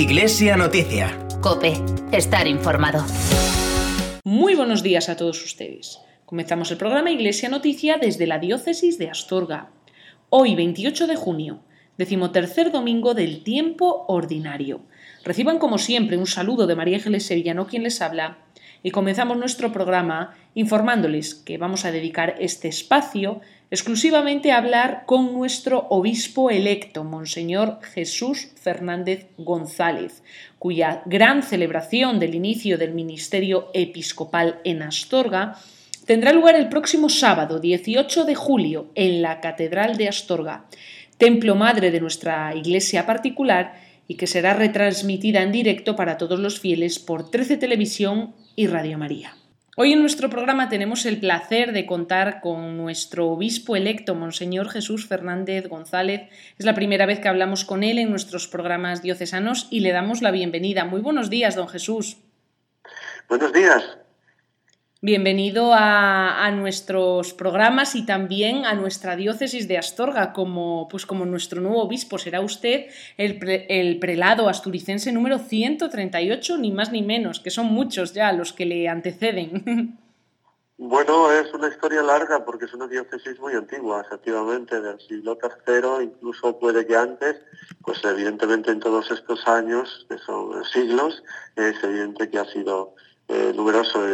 Iglesia Noticia. COPE. Estar informado. Muy buenos días a todos ustedes. Comenzamos el programa Iglesia Noticia desde la Diócesis de Astorga. Hoy, 28 de junio, 13º domingo del tiempo ordinario. Reciban como siempre un saludo de María Ángeles Sevillano, quien les habla, y comenzamos nuestro programa informándoles que vamos a dedicar este espacio exclusivamente a hablar con nuestro obispo electo, Monseñor Jesús Fernández González, cuya gran celebración del inicio del ministerio episcopal en Astorga tendrá lugar el próximo sábado, 18 de julio, en la Catedral de Astorga, templo madre de nuestra iglesia particular, y que será retransmitida en directo para todos los fieles por 13 Televisión y Radio María. Hoy en nuestro programa tenemos el placer de contar con nuestro obispo electo, Monseñor Jesús Fernández González. Es la primera vez que hablamos con él en nuestros programas diocesanos y le damos la bienvenida. Muy buenos días, don Jesús. Buenos días. Bienvenido a nuestros programas y también a nuestra diócesis de Astorga como nuestro nuevo obispo. Será usted el prelado asturicense número 138, ni más ni menos, que son muchos ya los que le anteceden. Bueno, es una historia larga porque es una diócesis muy antigua, efectivamente, del siglo III, incluso puede que antes. Pues evidentemente en todos estos años, que son siglos, es evidente que ha sido numeroso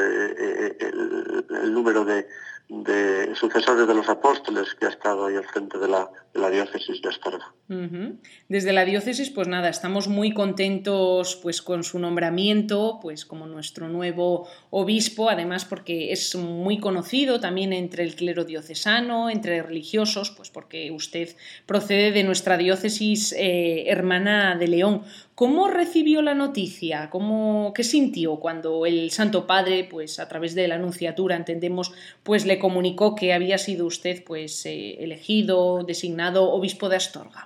el número de sucesores de los apóstoles que ha estado ahí al frente de la diócesis de Astorga. Uh-huh. Desde la diócesis, pues nada, estamos muy contentos pues con su nombramiento, pues como nuestro nuevo obispo, además porque es muy conocido también entre el clero diocesano, entre religiosos, pues porque usted procede de nuestra diócesis hermana de León. ¿Cómo recibió la noticia? ¿Qué sintió cuando el Santo Padre, pues a través de la Anunciatura, entendemos, pues le comunicó que había sido usted pues elegido, designado obispo de Astorga?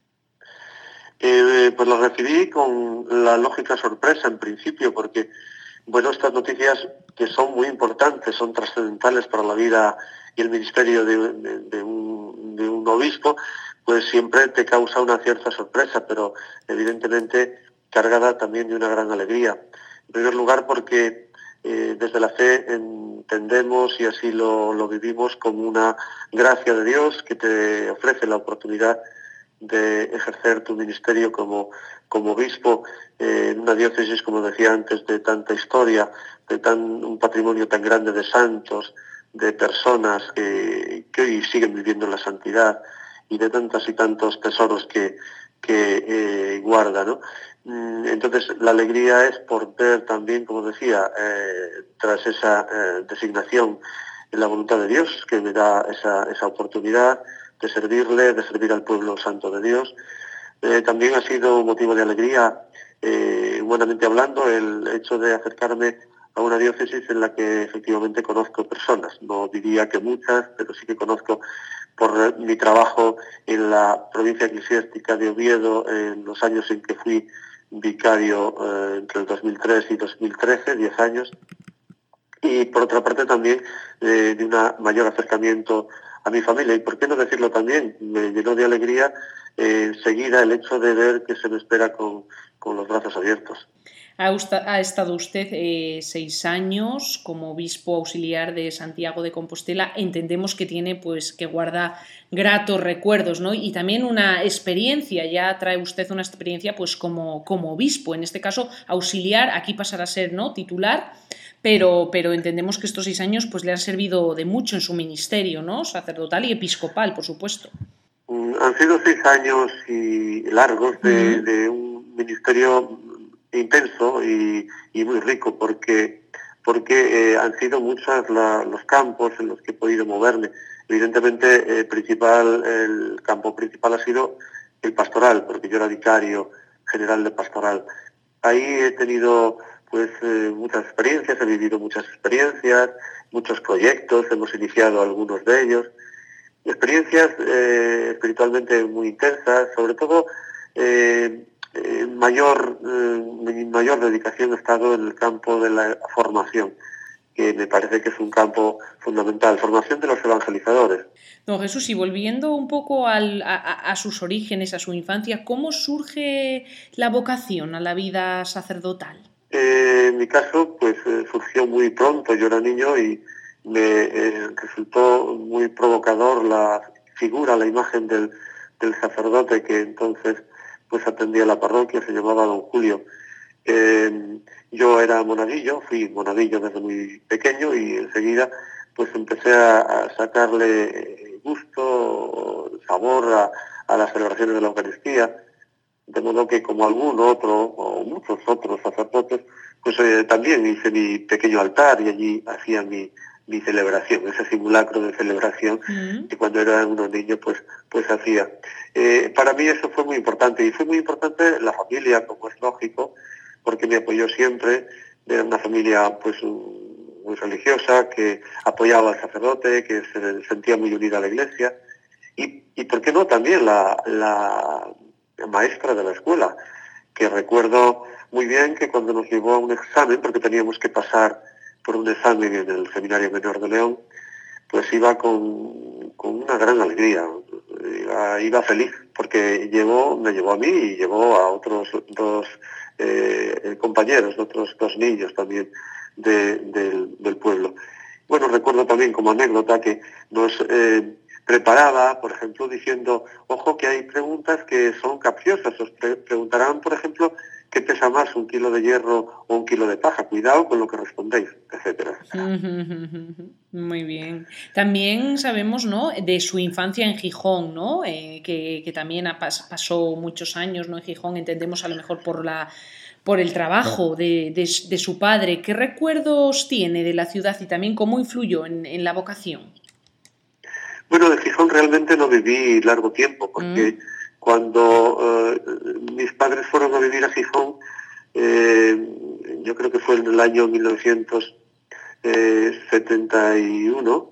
Pues lo recibí con la lógica sorpresa en principio, porque bueno, estas noticias que son muy importantes, son trascendentales para la vida y el ministerio de un obispo, pues siempre te causa una cierta sorpresa, pero evidentemente cargada también de una gran alegría. En primer lugar porque desde la fe entendemos y así lo vivimos como una gracia de Dios que te ofrece la oportunidad de ejercer tu ministerio como obispo en una diócesis, como decía antes, de tanta historia, un patrimonio tan grande de santos, de personas que hoy siguen viviendo en la santidad y de tantos y tantos tesoros que guarda, ¿no? Entonces la alegría es por ver también, como decía, tras esa designación en la voluntad de Dios, que me da esa oportunidad de servirle, de servir al pueblo santo de Dios. También ha sido motivo de alegría, humanamente hablando, el hecho de acercarme a una diócesis en la que efectivamente conozco personas. No diría que muchas, pero sí que conozco por mi trabajo en la provincia eclesiástica de Oviedo, en los años en que fui vicario entre el 2003 y 2013, 10 años. Y por otra parte también de un mayor acercamiento a mi familia. Y por qué no decirlo también, me llenó de alegría enseguida el hecho de ver que se me espera con los brazos abiertos. Ha estado usted 6 años como obispo auxiliar de Santiago de Compostela. Entendemos que tiene, pues, que guarda gratos recuerdos, ¿no? Y también una experiencia, ya trae usted una experiencia, pues, como obispo, en este caso auxiliar, aquí pasará a ser, ¿no?, titular, pero entendemos que estos 6 años, pues, le han servido de mucho en su ministerio, ¿no?, sacerdotal y episcopal, por supuesto. Han sido 6 años y largos de un ministerio intenso y muy rico porque han sido muchos los campos en los que he podido moverme. Evidentemente el campo principal ha sido el pastoral, porque yo era vicario general de pastoral. Ahí he tenido pues muchas experiencias, he vivido muchas experiencias, muchos proyectos, hemos iniciado algunos de ellos, experiencias espiritualmente muy intensas, sobre todo mi mayor dedicación ha estado en el campo de la formación. que me parece que es un campo fundamental. Formación de los evangelizadores. Don Jesús, y volviendo un poco a sus orígenes, a su infancia, ¿cómo surge la vocación a la vida sacerdotal? En mi caso, pues surgió muy pronto. Yo era niño y me resultó muy provocador la figura, la imagen del sacerdote que entonces pues atendía la parroquia, se llamaba don Julio. Yo era monaguillo, fui monaguillo desde muy pequeño y enseguida pues empecé a sacarle gusto, sabor a las celebraciones de la Eucaristía, de modo que como algún otro o muchos otros sacerdotes, pues también hice mi pequeño altar y allí hacía mi celebración, ese simulacro de celebración que cuando era uno niño pues hacía. Para mí eso fue muy importante y fue muy importante la familia, como es lógico, porque me apoyó siempre. Era una familia pues muy religiosa, que apoyaba al sacerdote, que se sentía muy unida a la Iglesia y ¿por qué no? También la maestra de la escuela, que recuerdo muy bien que cuando nos llevó a un examen, porque teníamos que pasar por un examen en el Seminario Menor de León, pues iba con una gran alegría, iba feliz, porque me llevó a mí y llevó a otros dos compañeros, otros dos niños también del pueblo. Bueno, recuerdo también como anécdota que nos preparaba, por ejemplo, diciendo, ojo que hay preguntas que son capciosas, os preguntarán, por ejemplo, ¿qué pesa más, un kilo de hierro o un kilo de paja? Cuidado con lo que respondéis, etcétera, etcétera. Muy bien. También sabemos, ¿no?, de su infancia en Gijón, ¿no? Que también pasó muchos años, ¿no?, en Gijón, entendemos a lo mejor por el trabajo de su padre. ¿Qué recuerdos tiene de la ciudad y también cómo influyó en la vocación? Bueno, de Gijón realmente no viví largo tiempo, porque cuando mis padres fueron a vivir a Gijón, yo creo que fue en el año 1971,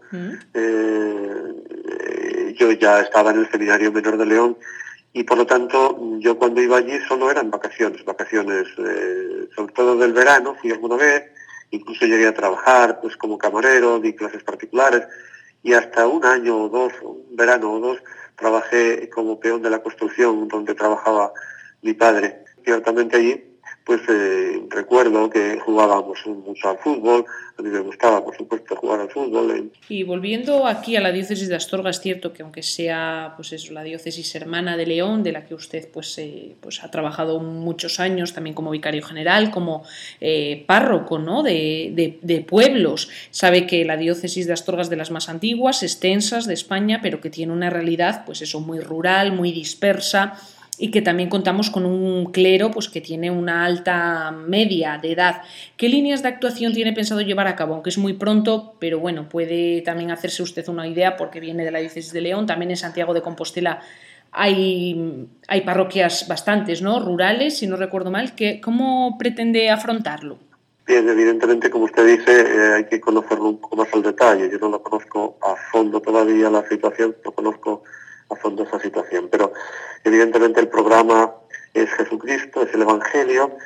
yo ya estaba en el Seminario Menor de León y por lo tanto yo cuando iba allí solo eran vacaciones, sobre todo del verano, fui alguna vez, incluso llegué a trabajar pues como camarero, di clases particulares y hasta un año o dos, un verano o dos, trabajé como peón de la construcción donde trabajaba mi padre. Ciertamente allí pues recuerdo que jugábamos mucho al fútbol, a mí me gustaba, por supuesto, jugar al fútbol. Y volviendo aquí a la diócesis de Astorga, es cierto que aunque sea pues eso, la diócesis hermana de León, de la que usted pues ha trabajado muchos años, también como vicario general, como párroco, ¿no?, de pueblos, sabe que la diócesis de Astorga es de las más antiguas, extensas de España, pero que tiene una realidad pues eso, muy rural, muy dispersa, y que también contamos con un clero pues que tiene una alta media de edad. ¿Qué líneas de actuación tiene pensado llevar a cabo? Aunque es muy pronto, pero bueno, puede también hacerse usted una idea porque viene de la diócesis de León, también en Santiago de Compostela hay parroquias bastantes, ¿no?, rurales, si no recuerdo mal. ¿Cómo pretende afrontarlo? Bien, evidentemente, como usted dice, hay que conocerlo un poco más al detalle. Yo no lo conozco a fondo todavía la situación, no conozco a fondo esa situación, pero evidentemente el programa es Jesucristo, es el Evangelio,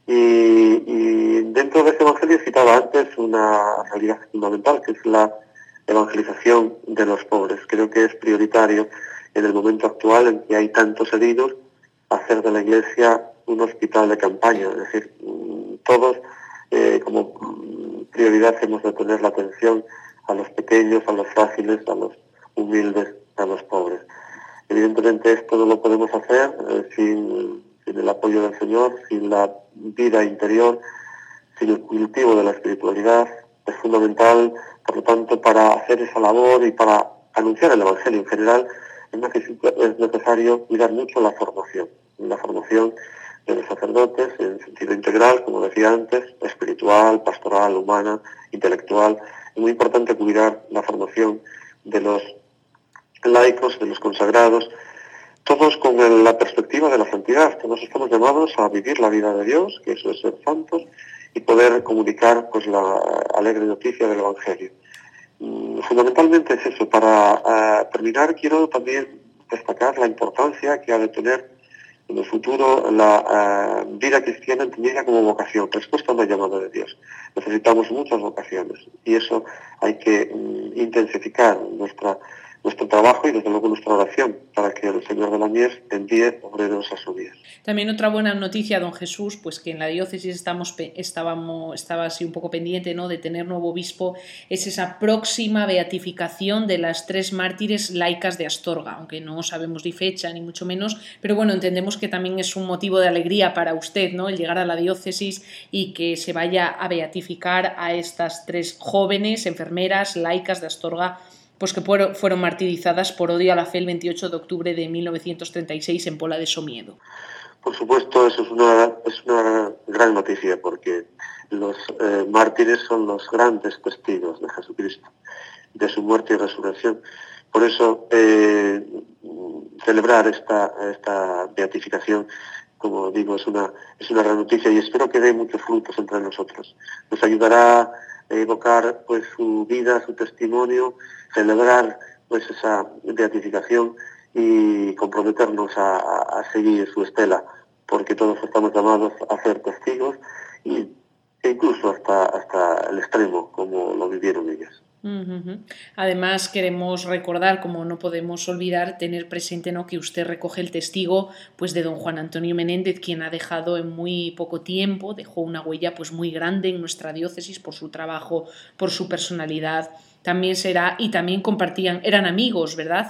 y dentro de ese Evangelio citaba antes una realidad fundamental, que es la evangelización de los pobres. Creo que es prioritario en el momento actual en que hay tantos heridos, hacer de la Iglesia un hospital de campaña, es decir, todos como prioridad hemos de tener la atención a los pequeños, a los frágiles, a los humildes, a los pobres. Evidentemente esto no lo podemos hacer sin el apoyo del Señor, sin la vida interior, sin el cultivo de la espiritualidad. Es fundamental, por lo tanto, para hacer esa labor y para anunciar el Evangelio en general, es necesario cuidar mucho la formación de los sacerdotes en sentido integral, como decía antes, espiritual, pastoral, humana, intelectual. Es muy importante cuidar la formación de los laicos, de los consagrados, todos con la perspectiva de la santidad. Todos estamos llamados a vivir la vida de Dios, que eso es ser santos, y poder comunicar pues la alegre noticia del Evangelio. Fundamentalmente es eso. Para terminar, quiero también destacar la importancia que ha de tener en el futuro la vida cristiana entendida como vocación, respuesta a una llamada de Dios. Necesitamos muchas vocaciones y eso hay que intensificar nuestro trabajo y desde luego nuestra oración para que el Señor de la Mies envíe obreros a su mies. También otra buena noticia, don Jesús, pues que en la diócesis estaba así un poco pendiente, ¿no?, de tener nuevo obispo, es esa próxima beatificación de las 3 mártires laicas de Astorga, aunque no sabemos ni fecha ni mucho menos, pero bueno, entendemos que también es un motivo de alegría para usted, ¿no?, el llegar a la diócesis y que se vaya a beatificar a estas 3 jóvenes enfermeras laicas de Astorga, pues que fueron martirizadas por odio a la fe el 28 de octubre de 1936 en Pola de Somiedo. Por supuesto, eso es una gran noticia porque los mártires son los grandes testigos de Jesucristo, de su muerte y resurrección. Por eso, celebrar esta beatificación, como digo, es una gran noticia y espero que dé muchos frutos entre nosotros. Nos ayudará a evocar pues su vida, su testimonio, celebrar pues esa beatificación y comprometernos a seguir su estela, porque todos estamos llamados a ser testigos e incluso hasta el extremo, como lo vivieron ellas. Uh-huh. Además queremos recordar, como no podemos olvidar, tener presente, ¿no?, que usted recoge el testigo pues de don Juan Antonio Menéndez, quien ha dejado en muy poco tiempo, dejó una huella pues muy grande en nuestra diócesis por su trabajo, por su personalidad. También compartían, eran amigos, ¿verdad?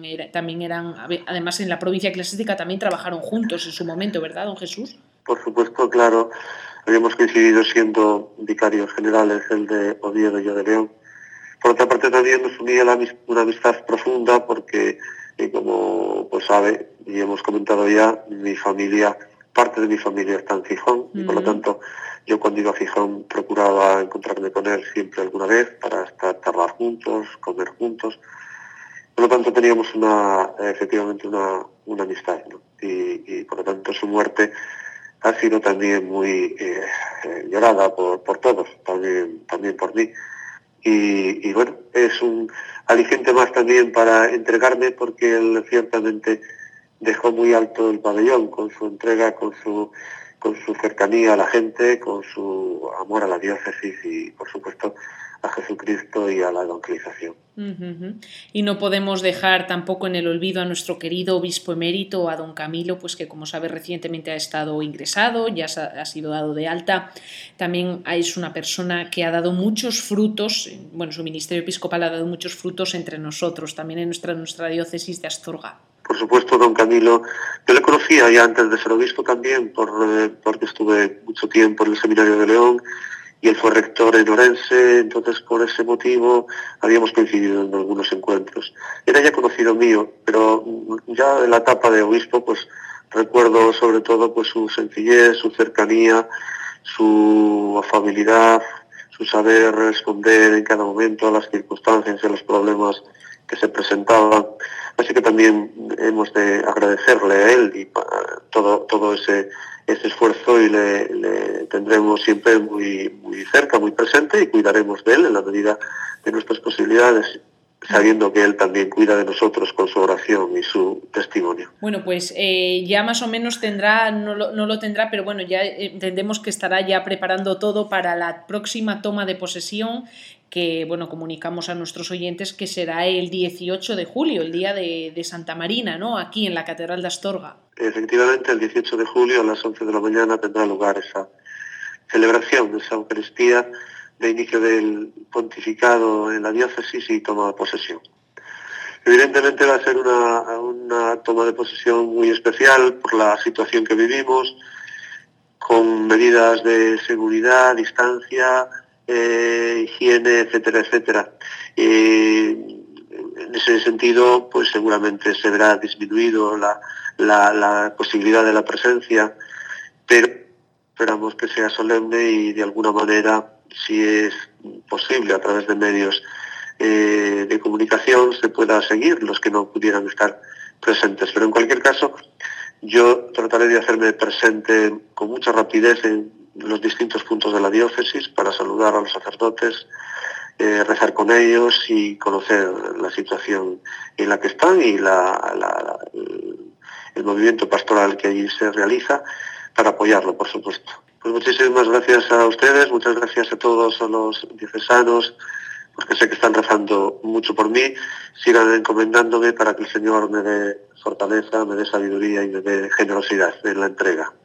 Además en la provincia eclesiástica también trabajaron juntos en su momento, ¿verdad, don Jesús? Por supuesto, claro, habíamos coincidido siendo vicarios generales, el de Oviedo y yo de León. Por otra parte también nos unía una amistad profunda porque, como pues sabe y hemos comentado ya, parte de mi familia está en Gijón y por lo tanto yo cuando iba a Gijón procuraba encontrarme con él siempre alguna vez para charlar juntos, comer juntos. Por lo tanto teníamos efectivamente una amistad, ¿no? Y por lo tanto su muerte ha sido también muy llorada por todos, también por mí. Y bueno, es un aliciente más también para entregarme porque él ciertamente dejó muy alto el pabellón con su entrega, con su cercanía a la gente, con su amor a la diócesis y por supuesto a Jesucristo y a la evangelización. Uh-huh. Y no podemos dejar tampoco en el olvido a nuestro querido obispo emérito, a don Camilo, pues que como sabe recientemente ha estado ingresado, ya ha sido dado de alta. También es una persona que ha dado muchos frutos, bueno, su ministerio episcopal ha dado muchos frutos entre nosotros, también en nuestra diócesis de Astorga. Por supuesto, don Camilo, yo le conocía ya antes de ser obispo también, porque estuve mucho tiempo en el Seminario de León y él fue rector en Orense, entonces por ese motivo habíamos coincidido en algunos encuentros. Era ya conocido mío, pero ya en la etapa de obispo, pues recuerdo sobre todo pues su sencillez, su cercanía, su afabilidad, su saber responder en cada momento a las circunstancias y a los problemas que se presentaban. Así que también hemos de agradecerle a él y todo ese esfuerzo y le tendremos siempre muy, muy cerca, muy presente y cuidaremos de él en la medida de nuestras posibilidades, sabiendo que él también cuida de nosotros con su oración y su testimonio. Bueno, pues ya más o menos no lo tendrá, pero bueno, ya entendemos que estará ya preparando todo para la próxima toma de posesión que, bueno, comunicamos a nuestros oyentes que será el 18 de julio, el día de Santa Marina, ¿no?, aquí en la Catedral de Astorga. Efectivamente, el 18 de julio a las 11 de la mañana tendrá lugar esa celebración de esa Eucaristía de inicio del pontificado en la diócesis y toma de posesión. Evidentemente va a ser una toma de posesión muy especial por la situación que vivimos, con medidas de seguridad, distancia, higiene, etcétera, etcétera. En ese sentido, pues seguramente se verá disminuido la posibilidad de la presencia, pero esperamos que sea solemne y de alguna manera, si es posible, a través de medios de comunicación se pueda seguir los que no pudieran estar presentes. Pero en cualquier caso, yo trataré de hacerme presente con mucha rapidez en los distintos puntos de la diócesis para saludar a los sacerdotes, rezar con ellos y conocer la situación en la que están y el movimiento pastoral que allí se realiza, para apoyarlo, por supuesto. Pues muchísimas gracias a ustedes, muchas gracias a todos a los diocesanos, porque sé que están rezando mucho por mí. Sigan encomendándome para que el Señor me dé fortaleza, me dé sabiduría y me dé generosidad en la entrega.